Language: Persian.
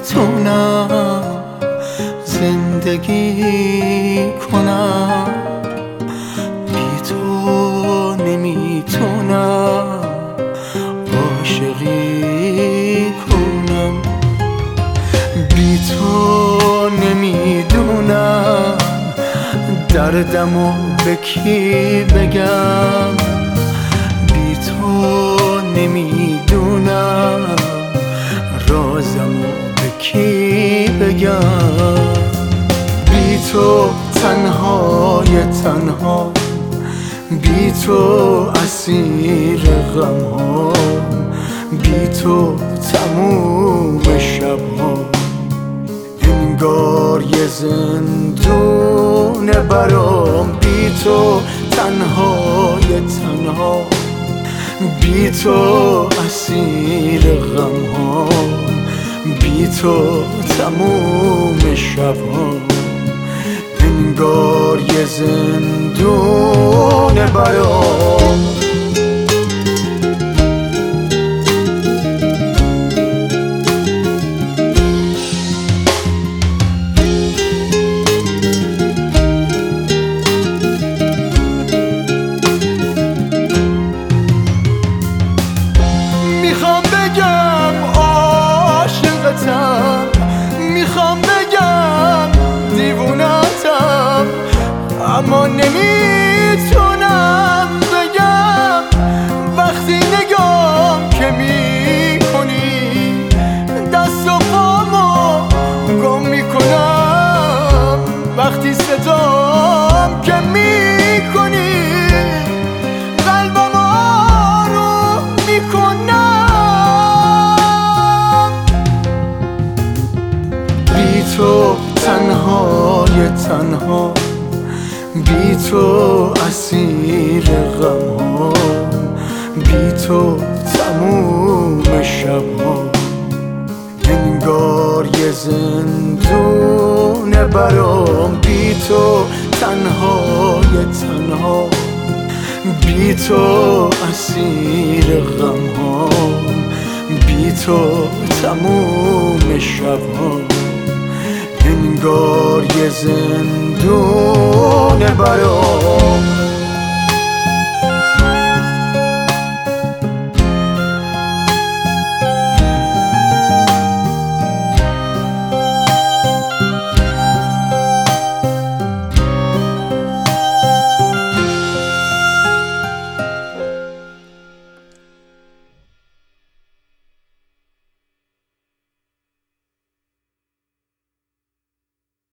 نمیتونم زندگی کنم، بی تو نمیتونم عاشقی کنم، بی تو نمیدونم دردمو به کی بگم، بی تو نمیدونم رازمو به کی بگم. بی تو تنهای تنها، بی تو اسیر غم ها، بی تو تموم شبها انگار یه زندون برام. بی تو تنهای تنها، بی تو اسیر غم ها، بی تو تموم شبها انگار یه زندون برام. میخوام بگم عاشقتم، میخوام بگم دیوونتم، اما نمیتونم بگم. وقتی نگام که میکنی دست و پامو گم میکنم، وقتی صدام که میکنی قلبم آروم میکنم. بی تو تنهای تنها، بی تو اسیر غم ها، بی تو تموم شبها انگار یه زندون برام. بی تو تنهای تنها، بی تو اسیر غم ها، بی تو تموم شبها انگار یه زندون برام.